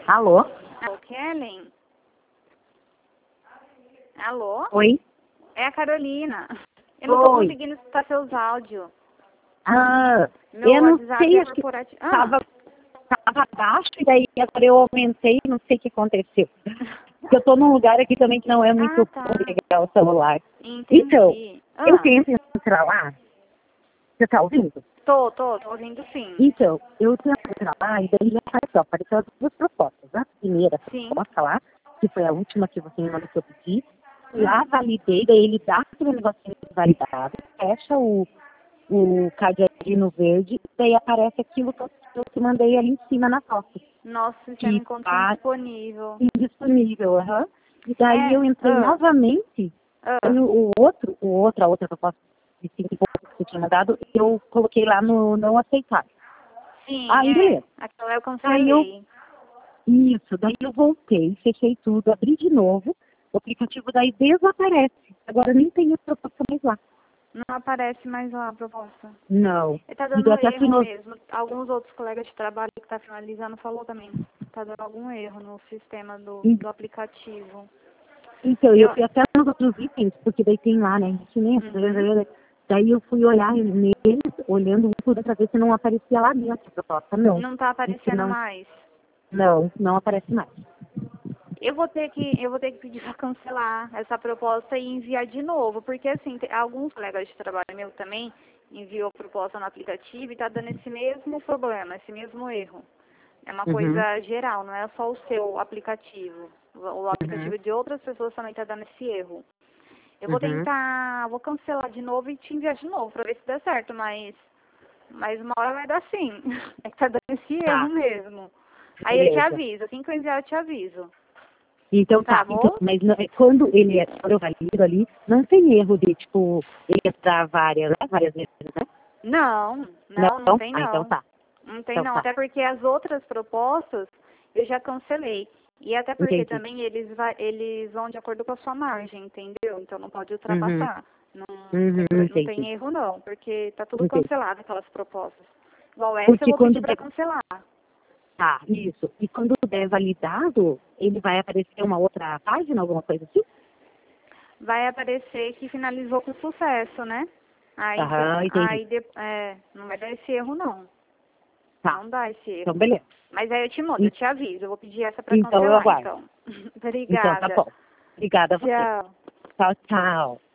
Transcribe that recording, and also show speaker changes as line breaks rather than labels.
Alô?
Alô, Kellen? Alô?
Oi?
É a Carolina. Eu não tô
Oi.
conseguindo escutar seus áudios.
Ah,
Meu
eu não
WhatsApp
sei,
é
acho que
corporativo.
tava baixo e daí agora eu aumentei, não sei o que aconteceu. Porque eu tô num lugar aqui também que não é muito
Tá.
legal o celular. Então,
Entendi.
eu tento entrar lá. Você tá ouvindo?
Tô ouvindo sim.
Então, eu tento entrar lá e daí apareceu as duas propostas. A primeira
Sim.
proposta lá, que foi a última que você me mandou que eu pedi. Lá validei, daí ele dá aquele negocinho validado, fecha o cadeadinho verde, daí aparece aquilo que eu te mandei ali em cima na foto.
Nossa, você não
Que
encontra
tá
indisponível.
indisponível, aham. E daí
É.
eu entrei novamente, e a outra proposta de 5 e pouco que você tinha mandado, eu coloquei lá no não aceitar.
Sim,
Aí, beleza.
Aquela eu
Aí eu,
cancelei.
daí eu voltei, fechei tudo, abri de novo, o aplicativo daí desaparece. Agora nem tem a proposta mais lá.
Não aparece mais lá a proposta.
Não.
Ele tá
E daí
dando
até fui
erro
no,
mesmo. Alguns outros colegas de trabalho que tá finalizando falou também. Tá dando algum erro no sistema do aplicativo.
Então, eu
Eu,
fui até nos outros itens, porque daí tem lá, né, investimento, daí eu fui olhar neles, olhando um por outra vez se não aparecia lá dentro a proposta, não.
não tá
Porque
aparecendo mais.
não aparece mais.
Eu vou ter que pedir para cancelar essa proposta e enviar de novo, porque assim, alguns colegas de trabalho meu também enviou proposta no aplicativo e tá dando esse mesmo problema, esse mesmo erro. É uma coisa geral, não é só o seu aplicativo. O aplicativo de outras pessoas também tá dando esse erro. Eu vou cancelar de novo e te enviar de novo para ver se dá certo, mas uma hora vai dar sim. É que tá dando esse erro
Tá,
mesmo. Aí eu te
beleza.
aviso, assim que eu enviar eu te aviso.
Então
Tá
tá, então,
bom?
mas quando quando eu valido ali, não tem erro de, tipo, ele entrar várias vezes, né?
Não tem
Ah, então
não.
tá.
Não tem
Então
não,
tá,
até porque as outras propostas eu já cancelei. E até porque
entendi.
também eles vão de acordo com a sua margem, entendeu? Então não pode
Uhum,
ultrapassar. Não
entendi,
tem erro não, porque tá tudo
entendi.
cancelado aquelas propostas. Igual essa eu
Porque
vou pedir
quando
para cancelar.
tá, isso. E quando der validado, ele vai aparecer uma outra página, alguma coisa assim?
Vai aparecer que finalizou com sucesso, né?
Aham, entendi.
Não vai dar esse erro não.
Tá.
Não dá esse
Então,
erro.
beleza.
Mas aí eu te mando, eu
En-
te aviso. Eu vou pedir essa para
Então, eu
cancelar,
aguardo.
então.
Então, tá
Obrigada.
bom. Obrigada a você.
Tchau.
Tchau, tchau.